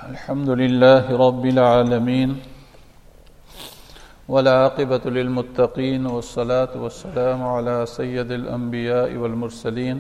الحمد لله رب العالمين والعاقبة للمتقين والصلاة والسلام على سيد الأنبياء والمرسلين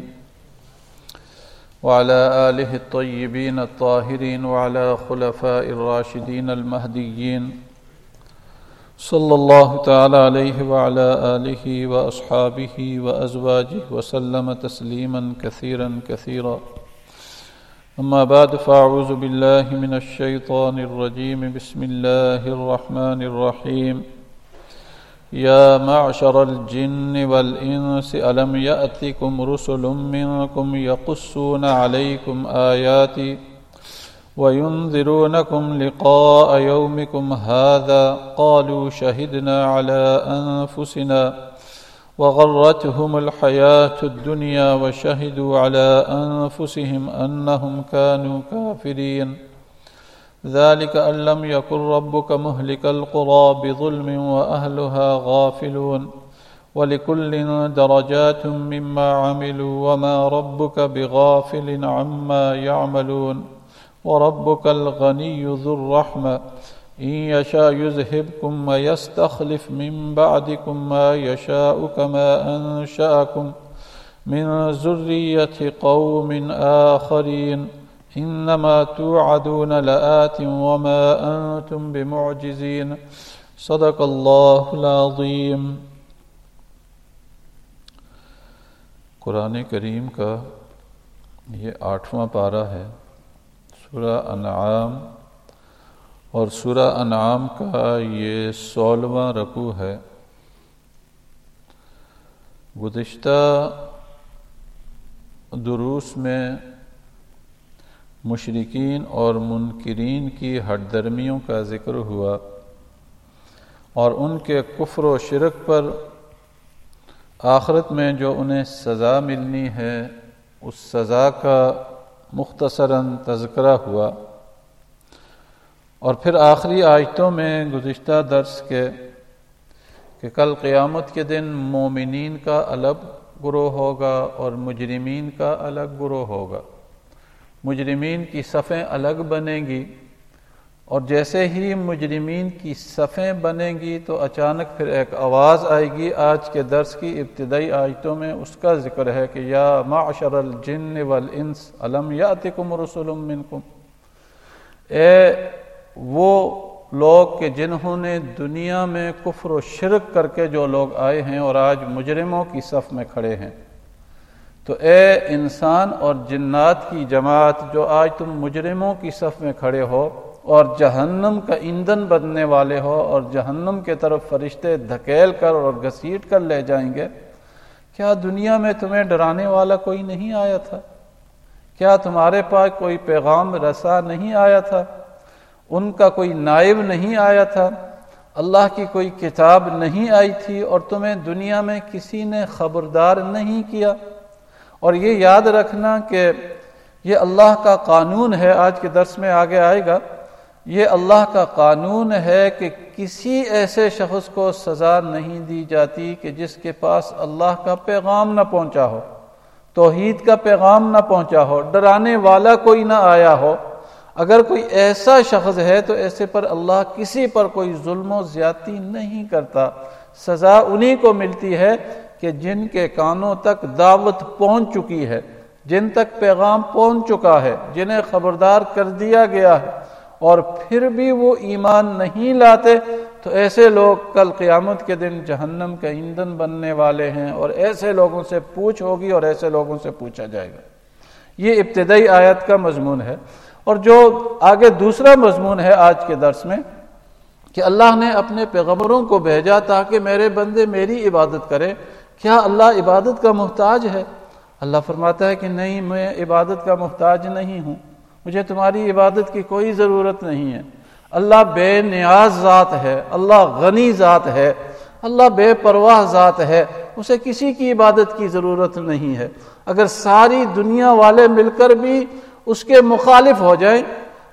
وعلى آله الطيبين الطاهرين وعلى خلفاء الراشدين المهديين صلى الله تعالى عليه وعلى آله وأصحابه وأزواجه وسلم تسليما كثيرا كثيرا. أما بعد فأعوذ بالله من الشيطان الرجيم. بسم الله الرحمن الرحيم. يا معشر الجن والإنس ألم يأتكم رسل منكم يقصون عليكم آياتي وينذرونكم لقاء يومكم هذا قالوا شهدنا على أنفسنا وغرتهم الحياة الدنيا وشهدوا على أنفسهم أنهم كانوا كافرين. ذلك أن لم يكن ربك مهلك القرى بظلم وأهلها غافلون ولكل درجات مما عملوا وما ربك بغافل عما يعملون وربك الغني ذو الرحمة إن يشاء يذهبكم ويستخلف من بعدكم ما يشاء كما أنشأكم من ذرية قوم آخرين إنما توعدون لآت وما أنتم بمعجزين. صدق الله العظيم. قرآن کریم کا یہ 8واں پارہ ہے سورہ انعام، اور سورہ انعام کا یہ 16واں رکوع ہے. گزشتہ دروس میں مشرکین اور منکرین کی ہٹ درمیوں کا ذکر ہوا اور ان کے کفر و شرک پر آخرت میں جو انہیں سزا ملنی ہے اس سزا کا مختصراً تذکرہ ہوا. اور پھر آخری آیتوں میں گزشتہ درس کے کہ کل قیامت کے دن مومنین کا الگ گروہ ہوگا اور مجرمین کا الگ گروہ ہوگا. مجرمین کی صفیں الگ بنیں گی، اور جیسے ہی مجرمین کی صفیں بنیں گی تو اچانک پھر ایک آواز آئے گی. آج کے درس کی ابتدائی آیتوں میں اس کا ذکر ہے کہ یا معشر الجن والانس الم یاتکم رسل منکم، اے وہ لوگ کہ جنہوں نے دنیا میں کفر و شرک کر کے جو لوگ آئے ہیں اور آج مجرموں کی صف میں کھڑے ہیں، تو اے انسان اور جنات کی جماعت جو آج تم مجرموں کی صف میں کھڑے ہو اور جہنم کا ایندھن بننے والے ہو اور جہنم کے طرف فرشتے دھکیل کر اور گھسیٹ کر لے جائیں گے، کیا دنیا میں تمہیں ڈرانے والا کوئی نہیں آیا تھا؟ کیا تمہارے پاس کوئی پیغام رساں نہیں آیا تھا؟ ان کا کوئی نائب نہیں آیا تھا؟ اللہ کی کوئی کتاب نہیں آئی تھی اور تمہیں دنیا میں کسی نے خبردار نہیں کیا؟ اور یہ یاد رکھنا کہ یہ اللہ کا قانون ہے، آج کے درس میں آگے آئے گا، یہ اللہ کا قانون ہے کہ کسی ایسے شخص کو سزا نہیں دی جاتی کہ جس کے پاس اللہ کا پیغام نہ پہنچا ہو، توحید کا پیغام نہ پہنچا ہو، ڈرانے والا کوئی نہ آیا ہو. اگر کوئی ایسا شخص ہے تو ایسے پر اللہ کسی پر کوئی ظلم و زیادتی نہیں کرتا. سزا انہی کو ملتی ہے کہ جن کے کانوں تک دعوت پہنچ چکی ہے، جن تک پیغام پہنچ چکا ہے، جنہیں خبردار کر دیا گیا ہے اور پھر بھی وہ ایمان نہیں لاتے، تو ایسے لوگ کل قیامت کے دن جہنم کا ایندھن بننے والے ہیں اور ایسے لوگوں سے پوچھ ہوگی اور ایسے لوگوں سے پوچھا جائے گا. یہ ابتدائی آیت کا مضمون ہے. اور جو آگے دوسرا مضمون ہے آج کے درس میں کہ اللہ نے اپنے پیغمبروں کو بھیجا تاکہ میرے بندے میری عبادت کرے. کیا اللہ عبادت کا محتاج ہے؟ اللہ فرماتا ہے کہ نہیں، میں عبادت کا محتاج نہیں ہوں، مجھے تمہاری عبادت کی کوئی ضرورت نہیں ہے. اللہ بے نیاز ذات ہے، اللہ غنی ذات ہے، اللہ بے پرواہ ذات ہے، اسے کسی کی عبادت کی ضرورت نہیں ہے. اگر ساری دنیا والے مل کر بھی اس کے مخالف ہو جائیں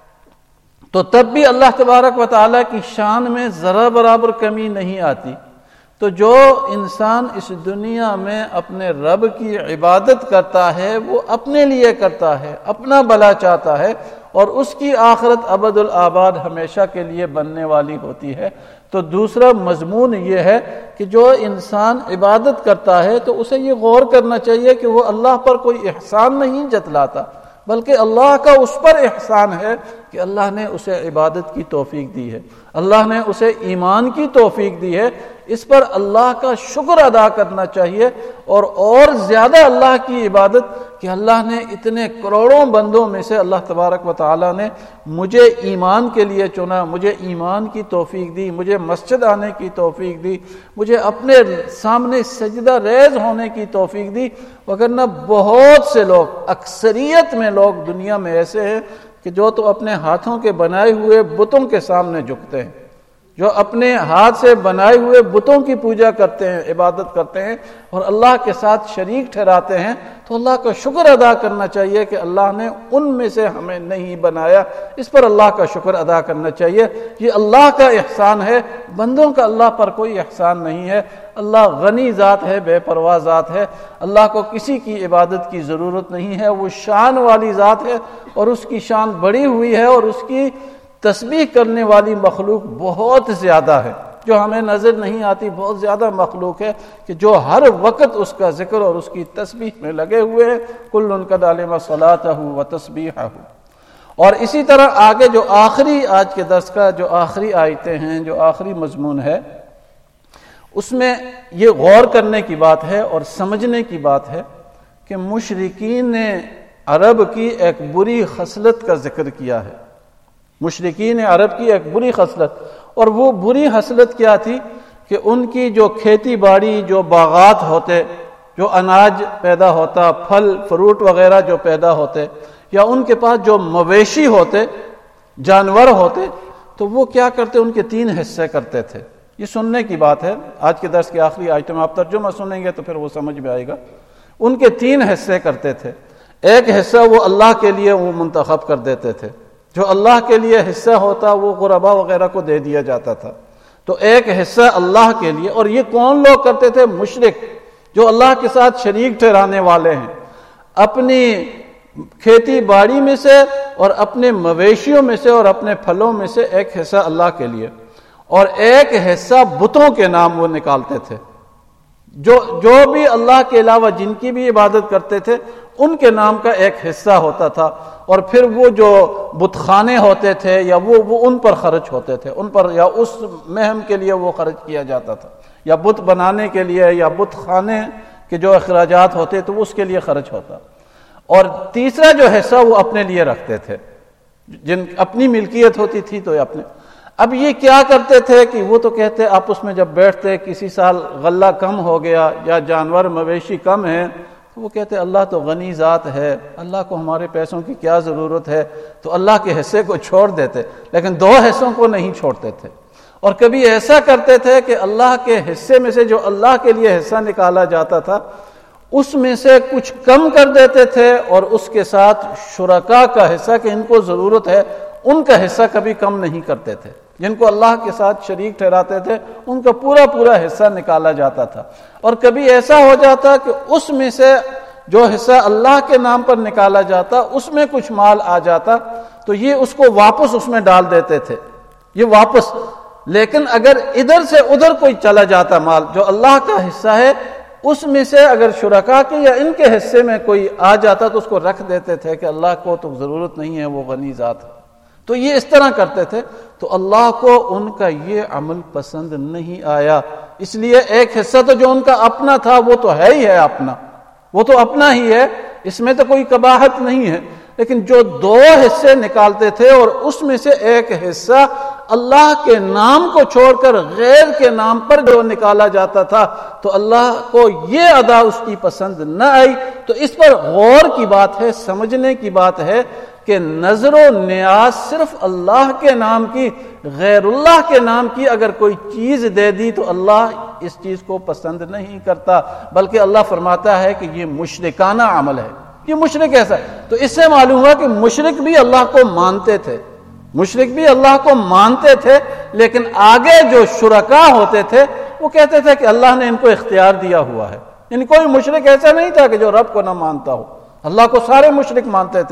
تو تب بھی اللہ تبارک و تعالیٰ کی شان میں ذرا برابر کمی نہیں آتی. تو جو انسان اس دنیا میں اپنے رب کی عبادت کرتا ہے وہ اپنے لیے کرتا ہے، اپنا بھلا چاہتا ہے، اور اس کی آخرت ابد الآباد ہمیشہ کے لیے بننے والی ہوتی ہے۔ تو دوسرا مضمون یہ ہے کہ جو انسان عبادت کرتا ہے تو اسے یہ غور کرنا چاہیے کہ وہ اللہ پر کوئی احسان نہیں جتلاتا، بلکہ اللہ کا اس پر احسان ہے کہ اللہ نے اسے عبادت کی توفیق دی ہے، اللہ نے اسے ایمان کی توفیق دی ہے۔ اس پر اللہ کا شکر ادا کرنا چاہیے، اور زیادہ اللہ کی عبادت کہ اللہ نے اتنے کروڑوں بندوں میں سے اللہ تبارک و تعالی نے مجھے ایمان کے لیے چنا، مجھے ایمان کی توفیق دی، مجھے مسجد آنے کی توفیق دی، مجھے اپنے سامنے سجدہ ریز ہونے کی توفیق دی، وگرنہ بہت سے لوگ، اکثریت میں لوگ دنیا میں ایسے ہیں کہ جو تو اپنے ہاتھوں کے بنائے ہوئے بتوں کے سامنے جھکتے ہیں، جو اپنے ہاتھ سے بنائے ہوئے بتوں کی پوجا کرتے ہیں، عبادت کرتے ہیں اور اللہ کے ساتھ شریک ٹھہراتے ہیں۔ تو اللہ کا شکر ادا کرنا چاہیے کہ اللہ نے ان میں سے ہمیں نہیں بنایا، اس پر اللہ کا شکر ادا کرنا چاہیے۔ یہ اللہ کا احسان ہے، بندوں کا اللہ پر کوئی احسان نہیں ہے۔ اللہ غنی ذات ہے، بے پرواہ ذات ہے، اللہ کو کسی کی عبادت کی ضرورت نہیں ہے، وہ شان والی ذات ہے اور اس کی شان بڑی ہوئی ہے، اور اس کی تسبیح کرنے والی مخلوق بہت زیادہ ہے، جو ہمیں نظر نہیں آتی، بہت زیادہ مخلوق ہے کہ جو ہر وقت اس کا ذکر اور اس کی تسبیح میں لگے ہوئے ہیں۔ کل قد علم صلاتہ و تسبیحہ۔ اور اسی طرح آگے جو آخری آج کے درس کا جو آخری آیتیں ہیں، جو آخری مضمون ہے، اس میں یہ غور کرنے کی بات ہے اور سمجھنے کی بات ہے کہ مشرکین نے عرب کی ایک بری خصلت کا ذکر کیا ہے۔ مشرکین عرب کی ایک بری خصلت، اور وہ بری خصلت کیا تھی کہ ان کی جو کھیتی باڑی، جو باغات ہوتے، جو اناج پیدا ہوتا، پھل فروٹ وغیرہ جو پیدا ہوتے، یا ان کے پاس جو مویشی ہوتے، جانور ہوتے، تو وہ کیا کرتے؟ ان کے 3 حصے کرتے تھے۔ یہ سننے کی بات ہے، آج کے درس کے آخری آئٹم آپ ترجمہ سنیں گے تو پھر وہ سمجھ میں آئے گا۔ ان کے 3 حصے کرتے تھے۔ ایک حصہ وہ اللہ کے لیے وہ منتخب کر دیتے تھے، جو اللہ کے لیے حصہ ہوتا وہ غربا وغیرہ کو دے دیا جاتا تھا۔ تو ایک حصہ اللہ کے لیے، اور یہ کون لوگ کرتے تھے؟ مشرک، جو اللہ کے ساتھ شریک ٹھہرانے والے ہیں، اپنی کھیتی باڑی میں سے اور اپنے مویشیوں میں سے اور اپنے پھلوں میں سے ایک حصہ اللہ کے لیے، اور ایک حصہ بتوں کے نام وہ نکالتے تھے۔ جو بھی اللہ کے علاوہ جن کی بھی عبادت کرتے تھے ان کے نام کا ایک حصہ ہوتا تھا، اور پھر وہ جو بت خانے ہوتے تھے یا وہ ان پر خرچ ہوتے تھے، ان پر یا اس مہم کے لیے وہ خرچ کیا جاتا تھا، یا بت بنانے کے لیے یا بت خانے کے جو اخراجات ہوتے تو اس کے لیے خرچ ہوتا۔ اور تیسرا جو حصہ وہ اپنے لیے رکھتے تھے، جن اپنی ملکیت ہوتی تھی تو اپنے۔ اب یہ کیا کرتے تھے کہ وہ تو کہتے آپس میں جب بیٹھتے، کسی سال غلہ کم ہو گیا یا جانور مویشی کم ہیں، تو وہ کہتے اللہ تو غنی ذات ہے، اللہ کو ہمارے پیسوں کی کیا ضرورت ہے، تو اللہ کے حصے کو چھوڑ دیتے، لیکن 2 حصوں کو نہیں چھوڑتے تھے۔ اور کبھی ایسا کرتے تھے کہ اللہ کے حصے میں سے جو اللہ کے لیے حصہ نکالا جاتا تھا اس میں سے کچھ کم کر دیتے تھے، اور اس کے ساتھ شرکا کا حصہ کہ ان کو ضرورت ہے ان کا حصہ کبھی کم نہیں کرتے تھے۔ جن کو اللہ کے ساتھ شریک ٹھہراتے تھے ان کا پورا حصہ نکالا جاتا تھا۔ اور کبھی ایسا ہو جاتا کہ اس میں سے جو حصہ اللہ کے نام پر نکالا جاتا اس میں کچھ مال آ جاتا تو یہ اس کو واپس اس میں ڈال دیتے تھے، یہ واپس۔ لیکن اگر ادھر سے ادھر کوئی چلا جاتا مال جو اللہ کا حصہ ہے، اس میں سے اگر شرکا کے یا ان کے حصے میں کوئی آ جاتا تو اس کو رکھ دیتے تھے کہ اللہ کو تو ضرورت نہیں ہے، وہ غنی ذات ہے۔ تو یہ اس طرح کرتے تھے، تو اللہ کو ان کا یہ عمل پسند نہیں آیا۔ اس لیے ایک حصہ تو جو ان کا اپنا تھا وہ تو ہے ہی ہے اپنا، وہ تو اپنا ہی ہے، اس میں تو کوئی قباحت نہیں ہے، لیکن جو 2 حصے نکالتے تھے اور اس میں سے ایک حصہ اللہ کے نام کو چھوڑ کر غیر کے نام پر جو نکالا جاتا تھا، تو اللہ کو یہ ادا اس کی پسند نہ آئی۔ تو اس پر غور کی بات ہے، سمجھنے کی بات ہے کہ نظر و نیاز صرف اللہ کے نام کی، غیر اللہ کے نام کی اگر کوئی چیز دے دی تو اللہ اس چیز کو پسند نہیں کرتا، بلکہ اللہ فرماتا ہے کہ یہ مشرکانہ عمل ہے، یہ مشرک ایسا ہے۔ تو اس سے معلوم ہوا کہ مشرک بھی اللہ کو مانتے تھے، مشرک بھی اللہ کو مانتے تھے، لیکن آگے جو شرکا ہوتے تھے وہ کہتے تھے کہ اللہ نے ان کو اختیار دیا ہوا ہے۔ یعنی کوئی مشرک ایسا نہیں تھا کہ جو رب کو نہ مانتا ہو، اللہ کو سارے مشرک مانتے تھے۔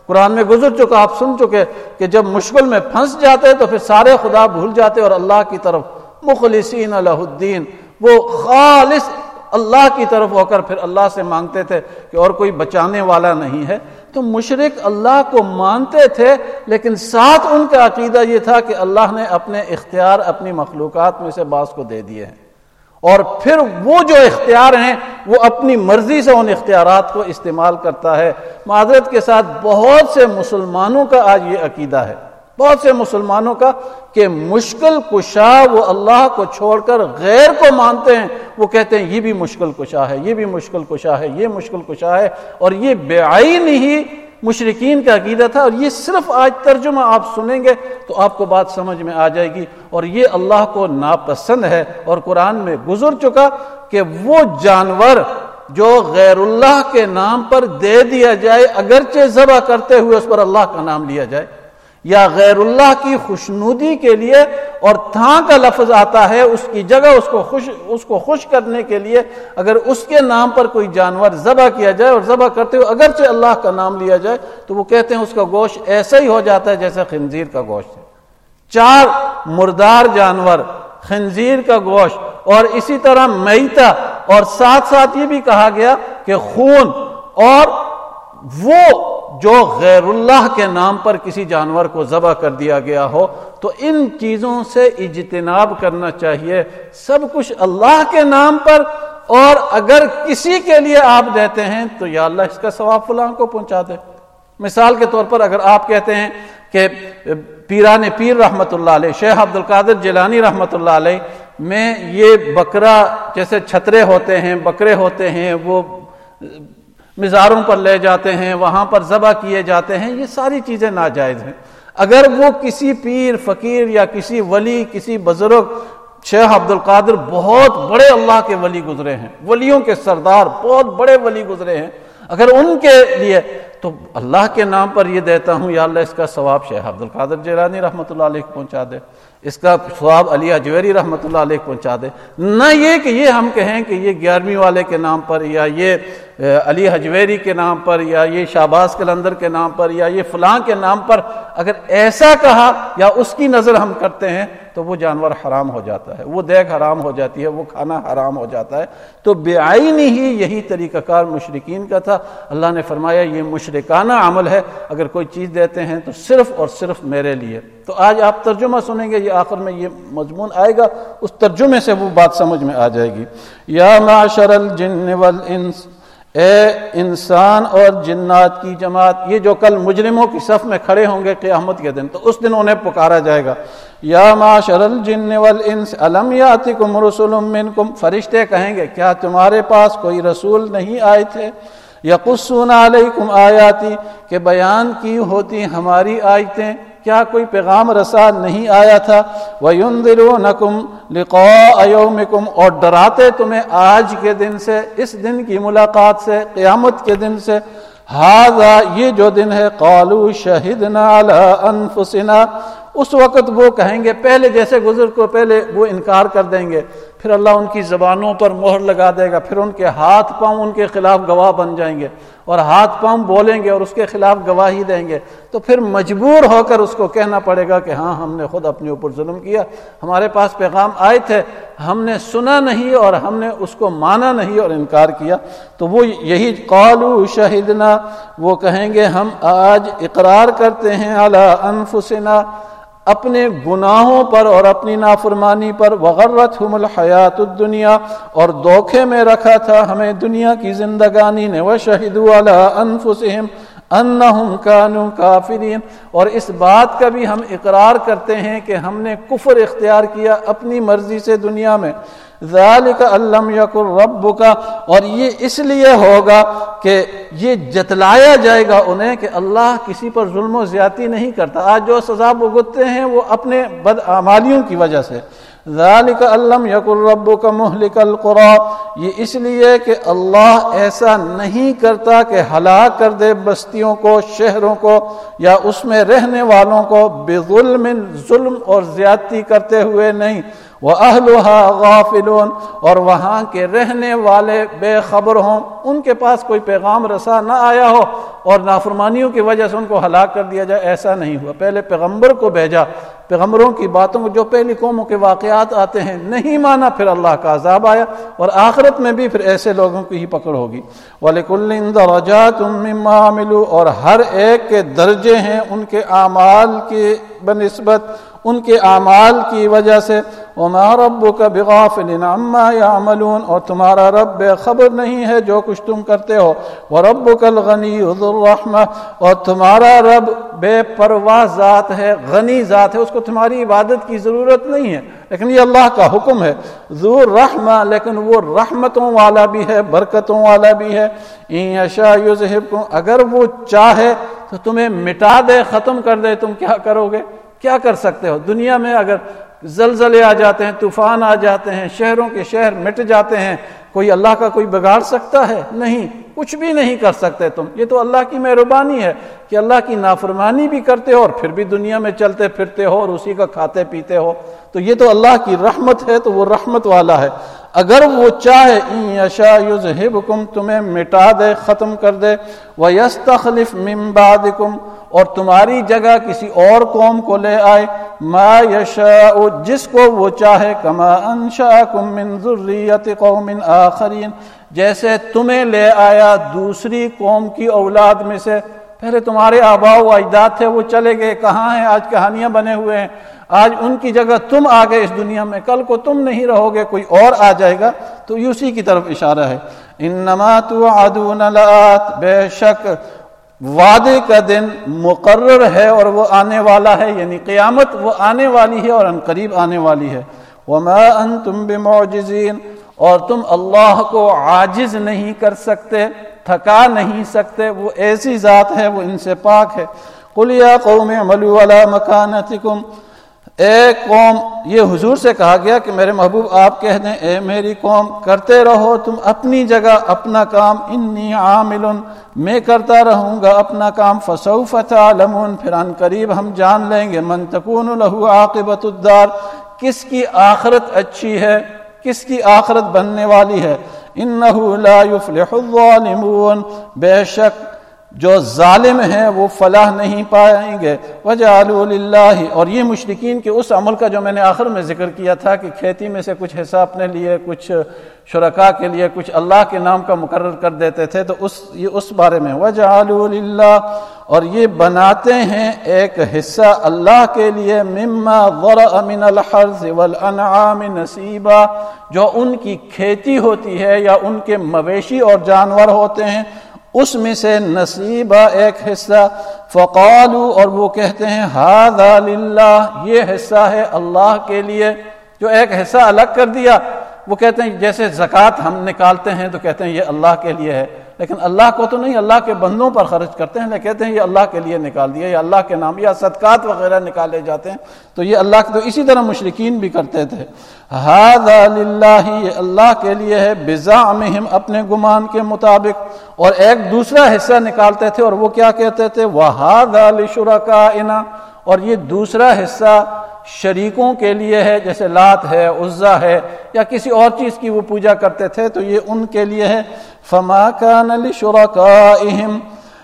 قرآن میں گزر چکا، آپ سن چکے کہ جب مشکل میں پھنس جاتے تو پھر سارے خدا بھول جاتے اور اللہ کی طرف مخلصین لہ الدین، وہ خالص اللہ کی طرف ہو کر پھر اللہ سے مانگتے تھے کہ اور کوئی بچانے والا نہیں ہے۔ تو مشرک اللہ کو مانتے تھے لیکن ساتھ ان کا عقیدہ یہ تھا کہ اللہ نے اپنے اختیار اپنی مخلوقات میں سے بعض کو دے دیے ہیں، اور پھر وہ جو اختیار ہیں وہ اپنی مرضی سے ان اختیارات کو استعمال کرتا ہے۔ معذرت کے ساتھ بہت سے مسلمانوں کا آج یہ عقیدہ ہے، بہت سے مسلمانوں کا، کہ مشکل کشا وہ اللہ کو چھوڑ کر غیر کو مانتے ہیں۔ وہ کہتے ہیں یہ بھی مشکل کشا ہے، یہ بھی مشکل کشا ہے، یہ مشکل کشا ہے، اور یہ بعین ہی مشرکین کا عقیدہ تھا۔ اور یہ صرف آج ترجمہ آپ سنیں گے تو آپ کو بات سمجھ میں آ جائے گی، اور یہ اللہ کو ناپسند ہے۔ اور قرآن میں گزر چکا کہ وہ جانور جو غیر اللہ کے نام پر دے دیا جائے، اگرچہ ذبح کرتے ہوئے اس پر اللہ کا نام لیا جائے، یا غیر اللہ کی خوشنودی کے لیے، اور تھا کا لفظ آتا ہے اس کی جگہ اس کو خوش کرنے کے لیے، اگر اس کے نام پر کوئی جانور ذبح کیا جائے اور ذبح کرتے ہوئے اگرچہ اللہ کا نام لیا جائے، تو وہ کہتے ہیں اس کا گوشت ایسا ہی ہو جاتا ہے جیسے خنزیر کا گوشت ہے۔ 4 مردار جانور، خنزیر کا گوشت، اور اسی طرح میتہ، اور ساتھ ساتھ یہ بھی کہا گیا کہ خون، اور وہ جو غیر اللہ کے نام پر کسی جانور کو ذبح کر دیا گیا ہو، تو ان چیزوں سے اجتناب کرنا چاہیے۔ سب کچھ اللہ کے نام پر، اور اگر کسی کے لیے آپ دیتے ہیں تو یا اللہ اس کا ثواب فلاں کو پہنچا دے۔ مثال کے طور پر اگر آپ کہتے ہیں کہ پیران پیر رحمۃ اللہ علیہ، شیخ عبد القادر جیلانی رحمۃ اللہ علیہ میں یہ بکرا، جیسے چھترے ہوتے ہیں، بکرے ہوتے ہیں، وہ مزاروں پر لے جاتے ہیں، وہاں پر ذبح کیے جاتے ہیں، یہ ساری چیزیں ناجائز ہیں۔ اگر وہ کسی پیر فقیر یا کسی ولی، کسی بزرگ، شیخ عبد القادر بہت بڑے اللہ کے ولی گزرے ہیں، ولیوں کے سردار، بہت بڑے ولی گزرے ہیں، اگر ان کے لیے تو اللہ کے نام پر یہ دیتا ہوں، یا اللہ اس کا ثواب شیخ عبد القادر جیلانی رحمۃ اللہ علیہ کو پہنچا دے، اس کا ثواب علی حجویری رحمۃ اللہ علیہ کو پہنچا دے۔ نہ یہ کہ یہ ہم کہیں کہ یہ 11ویں والے کے نام پر، یا یہ علی حجویری کے نام پر، یا یہ شہباز قلندر کے نام پر، یا یہ فلاں کے نام پر، اگر ایسا کہا یا اس کی نظر ہم کرتے ہیں تو وہ جانور حرام ہو جاتا ہے، وہ دیگ حرام ہو جاتی ہے، وہ کھانا حرام ہو جاتا ہے۔ تو بعین ہی یہی طریقہ کار مشرکین کا تھا۔ اللہ نے فرمایا یہ مشرکانہ عمل ہے، اگر کوئی چیز دیتے ہیں تو صرف اور صرف میرے لیے۔ تو آج آپ ترجمہ سنیں گے، یہ آخر میں یہ مضمون آئے گا، اس ترجمے سے وہ بات سمجھ میں آ جائے گی۔ یا معشر الجن والانس، اے انسان اور جنات کی جماعت، یہ جو کل مجرموں کی صف میں کھڑے ہوں گے قیامت کے دن، تو اس دن انہیں پکارا جائے گا، یا معشر الجن والانس الم یاتکم رسل منکم، فرشتے کہیں گے کیا تمہارے پاس کوئی رسول نہیں آئے تھے، یقصون علیکم آیاتی، کہ بیان کی ہوتی ہماری آیتیں، کیا کوئی پیغام رسا نہیں آیا تھا، وَيُنذِرُونَكُمْ لِقَاءَ يَوْمِكُمْ، اور ڈراتے تمہیں آج کے دن سے، اس دن کی ملاقات سے، قیامت کے دن سے، هذا، یہ جو دن ہے، قالوا شہدنا علی انفسنا، اس وقت وہ کہیں گے، پہلے جیسے گزر کو پہلے وہ انکار کر دیں گے، پھر اللہ ان کی زبانوں پر مہر لگا دے گا، پھر ان کے ہاتھ پاؤں ان کے خلاف گواہ بن جائیں گے، اور ہاتھ پاؤں بولیں گے اور اس کے خلاف گواہی دیں گے، تو پھر مجبور ہو کر اس کو کہنا پڑے گا کہ ہاں ہم نے خود اپنے اوپر ظلم کیا، ہمارے پاس پیغام آئے تھے، ہم نے سنا نہیں اور ہم نے اس کو مانا نہیں اور انکار کیا۔ تو وہ یہی قالوا شہدنا، وہ کہیں گے ہم آج اقرار کرتے ہیں علی انفسنا، اپنے گناہوں پر اور اپنی نافرمانی پر، وغرتہم الحیات الدنیا، اور دھوکے میں رکھا تھا ہمیں دنیا کی زندگانی نے، وشہدوا علی انفسہم انہم کانوا کافرین، اور اس بات کا بھی ہم اقرار کرتے ہیں کہ ہم نے کفر اختیار کیا اپنی مرضی سے دنیا میں، ذالک ان لم یکن ربک، اور یہ اس لیے ہوگا کہ یہ جتلایا جائے گا انہیں کہ اللہ کسی پر ظلم و زیادتی نہیں کرتا۔ آج جو سزا بھگتتے ہیں وہ اپنے بدعمالیوں کی وجہ سے، ذالک ان لم یکن ربک مہلک القری، یہ اس لیے کہ اللہ ایسا نہیں کرتا کہ ہلاک کر دے بستیوں کو، شہروں کو، یا اس میں رہنے والوں کو، بظلم، ظلم اور زیادتی کرتے ہوئے نہیں، وَأَهْلُهَا غَافِلُونَ اور وہاں کے رہنے والے بے خبر ہوں، ان کے پاس کوئی پیغام رساں نہ آیا ہو اور نافرمانیوں کی وجہ سے ان کو ہلاک کر دیا جائے، ایسا نہیں ہوا۔ پہلے پیغمبر کو بھیجا، پیغمبروں کی باتوں کو جو پہلی قوموں کے واقعات آتے ہیں نہیں مانا، پھر اللہ کا عذاب آیا، اور آخرت میں بھی پھر ایسے لوگوں کی ہی پکڑ ہوگی۔ وَلِكُلٍّ دَرَجَاتٌ مِّمَّا عَمِلُوا اور ہر ایک کے درجے ہیں ان کے اعمال کی بنسبت ان کے اعمال کی وجہ سے۔ وَمَا رَبُّكَ بِغَافِلٍ عَمَّا يَعْمَلُونَ اور تمہارا رب بے خبر نہیں ہے جو کچھ تم کرتے ہو۔ وَرَبُّكَ الْغَنِيُّ ذُو الرَّحْمَةِ اور تمہارا رب بے پرواہ ذات ہے، غنی ذات ہے، اس کو تمہاری عبادت کی ضرورت نہیں ہے، لیکن یہ اللہ کا حکم ہے۔ ذو الرحمہ لیکن وہ رحمتوں والا بھی ہے، برکتوں والا بھی ہے۔ إِن يَشَاء يُذْهِبْكُمْ اگر وہ چاہے تو تمہیں مٹا دے، ختم کر دے، تم کیا کرو گے؟ کیا کر سکتے ہو؟ دنیا میں اگر زلزلے آ جاتے ہیں، طوفان آ جاتے ہیں، شہروں کے شہر مٹ جاتے ہیں، کوئی اللہ کا کوئی بگاڑ سکتا ہے؟ نہیں، کچھ بھی نہیں کر سکتے تم۔ یہ تو اللہ کی مہربانی ہے کہ اللہ کی نافرمانی بھی کرتے ہو اور پھر بھی دنیا میں چلتے پھرتے ہو اور اسی کا کھاتے پیتے ہو، تو یہ تو اللہ کی رحمت ہے، تو وہ رحمت والا ہے۔ اگر وہ چاہے ان یشاء یذہبکم تمہیں مٹا دے، ختم کر دے، ویستخلف من بعدکم اور تمہاری جگہ کسی اور قوم کو لے آئے، ما یشاء جس کو وہ چاہے، کما انشأکم من ذریۃ قوم آخرین جیسے تمہیں لے آیا دوسری قوم کی اولاد میں سے۔ پہلے تمہارے آباء و اجداد تھے، وہ چلے گئے، کہاں ہیں آج؟ کہانیاں بنے ہوئے ہیں۔ آج ان کی جگہ تم آ گئے اس دنیا میں، کل کو تم نہیں رہو گے، کوئی اور آ جائے گا، تو یہ اسی کی طرف اشارہ ہے۔ انما توعدون لآت بے شک وعدے کا دن مقرر ہے اور وہ آنے والا ہے، یعنی قیامت وہ آنے والی ہے اور عنقریب آنے والی ہے۔ وما انتم بمعجزین اور تم اللہ کو عاجز نہیں کر سکتے، تھکا نہیں سکتے، وہ ایسی ذات ہے، وہ ان سے پاک ہے۔ قل یا قوم اعملوا علی مکانتکم اے قوم، یہ حضور سے کہا گیا کہ میرے محبوب آپ کہہ دیں اے میری قوم کرتے رہو تم اپنی جگہ اپنا کام، انی عامل میں کرتا رہوں گا اپنا کام، فسوف تعلمون پھر ان قریب ہم جان لیں گے، من تکون له عاقبۃ الدار کس کی آخرت اچھی ہے، کس کی آخرت بننے والی ہے۔ انہ لا یفلح الظالمون بے شک جو ظالم ہیں وہ فلاح نہیں پائیں گے۔ وجعلوا للہ اور یہ مشرکین کے اس عمل کا جو میں نے آخر میں ذکر کیا تھا کہ کھیتی میں سے کچھ حصہ اپنے لیے، کچھ شرکاء کے لیے، کچھ اللہ کے نام کا مقرر کر دیتے تھے، تو یہ اس بارے میں وجعلوا للہ اور یہ بناتے ہیں ایک حصہ اللہ کے لیے، مما ذرأ من الحرث والانعام نصیبا جو ان کی کھیتی ہوتی ہے یا ان کے مویشی اور جانور ہوتے ہیں اس میں سے نصیبہ ایک حصہ، فقالوا اور وہ کہتے ہیں ھذا للہ یہ حصہ ہے اللہ کے لیے، جو ایک حصہ الگ کر دیا۔ وہ کہتے ہیں جیسے زکوٰۃ ہم نکالتے ہیں تو کہتے ہیں یہ اللہ کے لیے ہے، لیکن اللہ کو تو نہیں، اللہ کے بندوں پر خرچ کرتے ہیں، لیکن کہتے ہیں یہ اللہ کے لیے نکال دیا، یا اللہ کے نام، یا صدقات وغیرہ نکالے جاتے ہیں تو یہ اللہ کے، تو اسی طرح مشرکین بھی کرتے تھے۔ ھذا للہ یہ اللہ کے لیے ہے، بزعمہم اپنے گمان کے مطابق، اور ایک دوسرا حصہ نکالتے تھے اور وہ کیا کہتے تھے، وھذا لشرکائنا اور یہ دوسرا حصہ شریکوں کے لیے ہے، جیسے لات ہے، عزا ہے، یا کسی اور چیز کی وہ پوجا کرتے تھے تو یہ ان کے لیے ہے۔ فما کان لشرکائہم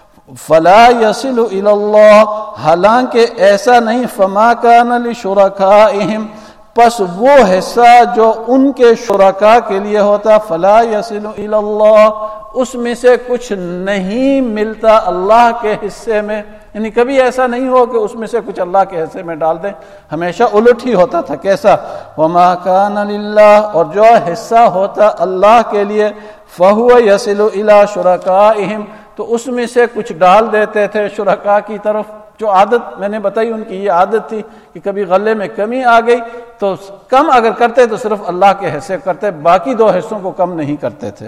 فلا یصل الی اللہ حالانکہ ایسا نہیں، فما کان لشرکائہم پس وہ حصہ جو ان کے شرکاء کے لیے ہوتا، فلا یصل الی اللہ اس میں سے کچھ نہیں ملتا اللہ کے حصے میں، یعنی کبھی ایسا نہیں ہو کہ اس میں سے کچھ اللہ کے حصے میں ڈال دیں، ہمیشہ الٹ ہی ہوتا تھا۔ کیسا؟ وما کان للہ اور جو حصہ ہوتا اللہ کے لیے، فہو یصل الی شرکائہم تو اس میں سے کچھ ڈال دیتے تھے شرکاء کی طرف۔ جو عادت میں نے بتائی ان کی یہ عادت تھی کہ کبھی غلے میں کمی آ گئی تو کم اگر کرتے تو صرف اللہ کے حصے کرتے، باقی دو حصوں کو کم نہیں کرتے تھے۔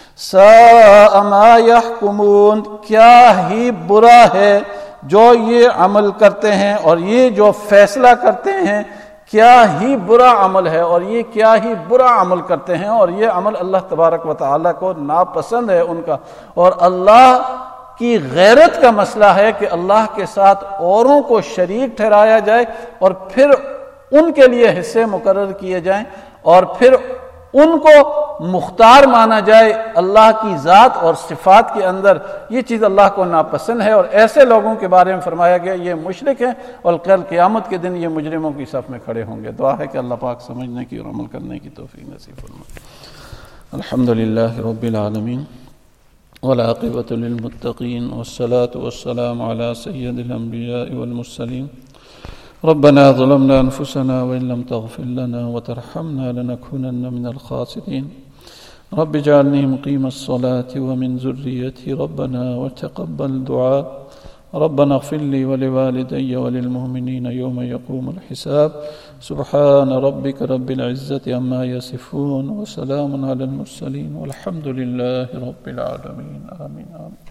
ساء ما یحکمون کیا ہی برا ہے جو یہ عمل کرتے ہیں اور یہ جو فیصلہ کرتے ہیں، کیا ہی برا عمل ہے اور یہ کیا ہی برا عمل کرتے ہیں، اور یہ عمل اللہ تبارک و تعالیٰ کو ناپسند ہے ان کا۔ اور اللہ کی غیرت کا مسئلہ ہے کہ اللہ کے ساتھ اوروں کو شریک ٹھہرایا جائے اور پھر ان کے لیے حصے مقرر کیے جائیں اور پھر ان کو مختار مانا جائے اللہ کی ذات اور صفات کے اندر، یہ چیز اللہ کو ناپسند ہے، اور ایسے لوگوں کے بارے میں فرمایا گیا یہ مشرک ہیں اور کل قیامت کے دن یہ مجرموں کی صف میں کھڑے ہوں گے۔ دعا ہے کہ اللہ پاک سمجھنے کی اور عمل کرنے کی توفیق نصیب فرمائے۔ الحمدللہ رب العالمین والعاقبۃ للمتقین والصلاة والسلام علی سید الانبیاء والمرسلین۔ ربنا ظلمنا أنفسنا وإن لم تغفر لنا وترحمنا لنكونن من الخاسرين رب اجعلني مقيم الصلاة ومن ذريتي ربنا وتقبل دعاء ربنا اغفر لي ولوالدي وللمؤمنين يوم يقوم الحساب سبحان ربك رب العزة عما يصفون وسلام على المرسلين والحمد لله رب العالمين آمين آمين